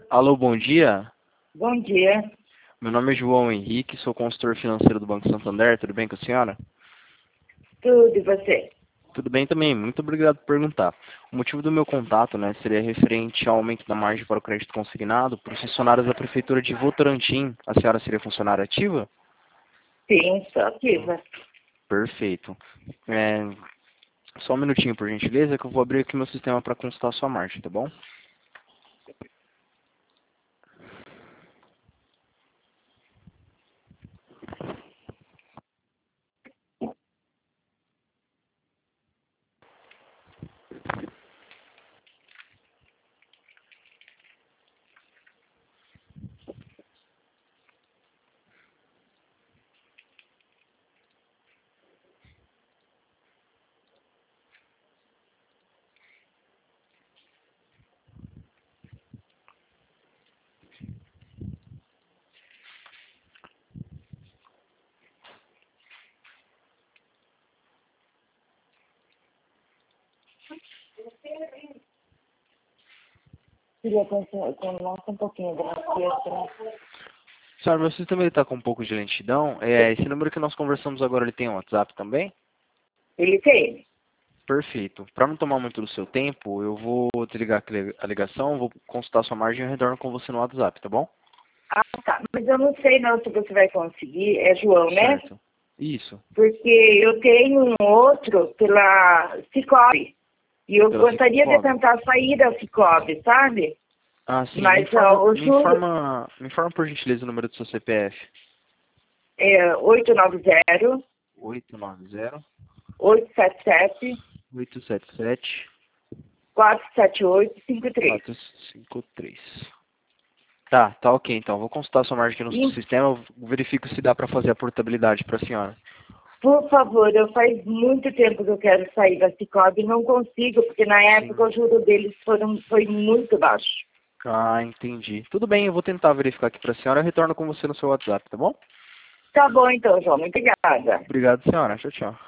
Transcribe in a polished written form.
Alô, bom dia. Bom dia. Meu nome é João Henrique, sou consultor financeiro do Banco Santander. Tudo bem com a senhora? Tudo e você? Tudo bem também. Muito obrigado por perguntar. O motivo do meu contato, seria referente ao aumento da margem para o crédito consignado para os funcionários da Prefeitura de Votorantim. A senhora seria funcionária ativa? Sim, sou ativa. Perfeito. Só um minutinho, por gentileza, que eu vou abrir aqui meu sistema para consultar a sua margem, tá bom? Queria continuar um pouquinho da fiesta. Senhora, meu sistema está com um pouco de lentidão. Esse número que nós conversamos agora, ele tem um WhatsApp também? Ele tem? Perfeito. Para não tomar muito do seu tempo, eu vou desligar a ligação, vou consultar sua margem e eu retorno com você no WhatsApp, tá bom? Ah, tá. Mas eu não sei não se você vai conseguir. É João, né? Certo. Isso. Porque eu tenho um outro pela Cicobi. E eu Pela gostaria de Cicobi. tentar sair da Cicobi, sabe? Ah, sim. Mas o juro Me informa por gentileza o número do seu CPF. é 890 890 877 877 47853. 453. Tá ok então. Vou consultar sua margem aqui no E, sistema, eu verifico se dá para fazer a portabilidade para a senhora. por favor, faz muito tempo que eu quero sair da Cicobi e não consigo, porque na Sim. época o juro deles foi muito baixo. Ah, entendi. Tudo bem, eu vou tentar verificar aqui para a senhora, eu retorno com você no seu WhatsApp, tá bom? Tá bom então, João. Muito obrigada. Obrigado, senhora. Tchau, tchau.